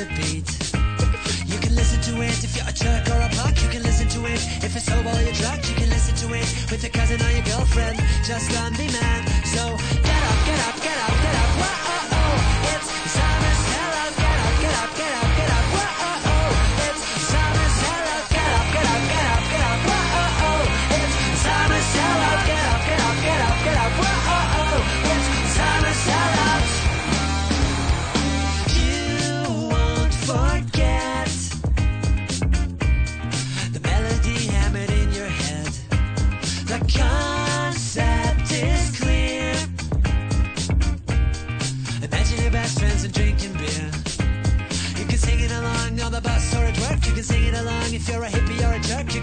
a beat. You can listen to it if you're a jerk or a punk. You can listen to it if you're sober or you're drunk. You can listen to it with your cousin or your girlfriend. Just learn me, man. So get up, get up, get up, get up. Whoa, it's Simon's Hello. Get up, get up, get up, get up. Whoa, it's Simon's Hello. Get up, get up, get up, get up. Whoa, it's Simon's Hello. Get up, get up, get up, get up. Whoa, it's Simon's Hello. Forget the melody hammered in your head. The concept is clear. Imagine your best friends and drinking beer. You can sing it along on the bus or at work. You can sing it along if you're a hippie or a jerk.